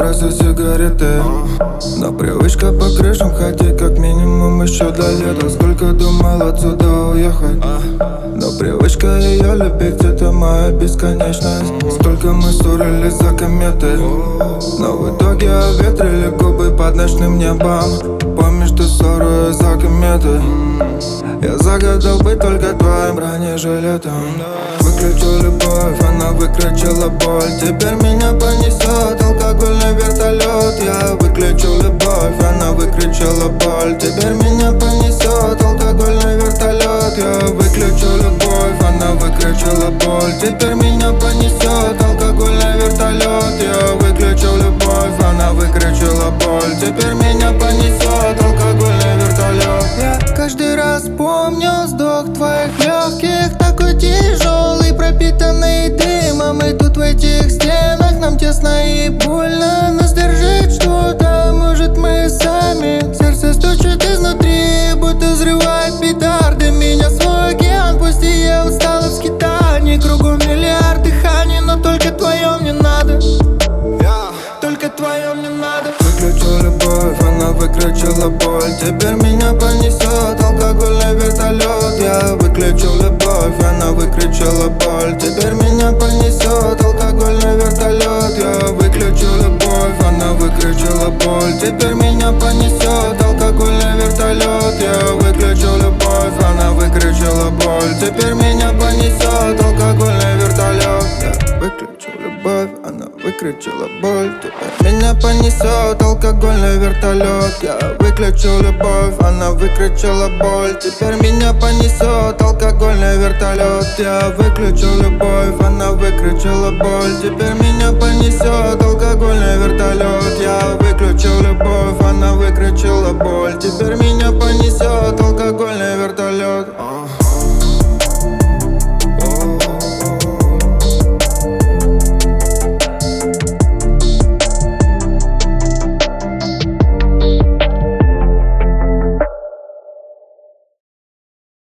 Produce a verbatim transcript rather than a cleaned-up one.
бары за сигареты. Но привычка по крышам ходить как минимум еще до лета. Сколько думал отсюда уехать, но привычка ее любить — это моя бесконечность. Сколько мы ссорились за кометы, но в итоге оветрили губы под ночным небом. Помнишь ты ссору из-за кометы? Я загадал быть только твоим бронежилетом. Выключу любовь, она выключила боль. Теперь меня понесет алкогольный вертолет. Я выключу любовь, она выключила боль. Теперь меня понесет алкогольный вертолет. Я выключу любовь, она выключила боль. Теперь меня понесет алкогольный вертолет. Я выключу любовь, она выключила боль. Теперь меня понесет алкогольный вертолет. Я каждый раз помню вздох твоих легких, такой тяжелый, пропитанный дымом. И тут в этих стенах нам тесно и больно. Нас держит что-то, может мы сами. Сердце стучит изнутри, будто взрывает петарды. Меня свой океан, пусть и я устал от скитаний. Кругом миллиард дыханий, но только твое мне надо. Только твое мне надо. Выключу любовь, она выключила боль. Теперь меня понесет алкогольный вертолет. Я выключу любовь, она выключила боль. Теперь меня понесет алкогольный вертолет. Я выключу любовь, она выключила боль. Теперь меня понесет алкогольный вертолет. Я выключу любовь, она выключила боль. Теперь меня понесет алкогольный вертолет. Я выключу любовь, она выключила боль. Теперь меня понесет алкогольный вертолет. Я выключу любовь, она выключила боль. Теперь меня понесет алкогольный вертолет. Я выключу любовь, она выключила боль. Теперь меня понесет алкогольный вертолет. Я выключу любовь, она выключила боль. Теперь меня понесет